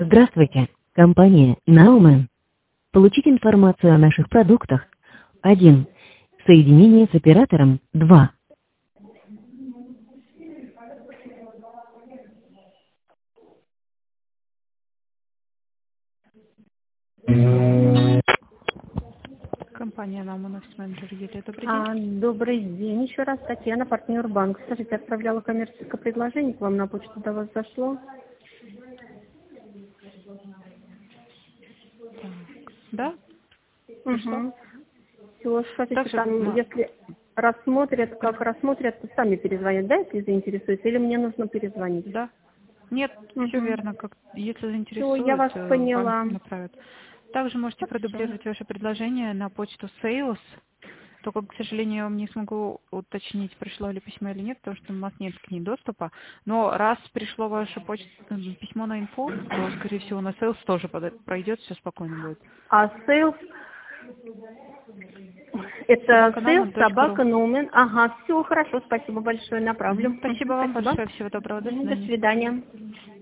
Здравствуйте, компания Nauman. Получить информацию о наших продуктах. 1. Соединение с оператором. 2. Компания «Науман», офис-менеджер Юлия. Добрый день. Добрый день. Еще раз Татьяна, партнер банк. Скажите, отправляла коммерческое предложение к вам на почту, до вас зашло? Да? Пришло? Угу. Все, шоферы Также, там, если рассмотрят, как рассмотрят, то сами перезвонят, да, если заинтересуются, или мне нужно перезвонить? да. Нет, все верно. Если Все, заинтересует, я вас вам поняла. направят. Также можете Хорошо. продублировать ваше предложение на почту Sales. Только, к сожалению, я вам не смогу уточнить, пришло ли письмо или нет, потому что у нас нет к ней доступа. Но раз пришло ваше письмо на инфо, то, скорее всего, на Sales тоже пройдет, все спокойно будет. А сейлс, это сейлс, Собака.Nauman.ru. собака, Нумен. Ага, все, хорошо, спасибо большое, направлю. Спасибо вам Спасибо. большое, всего доброго, до До свидания. свидания.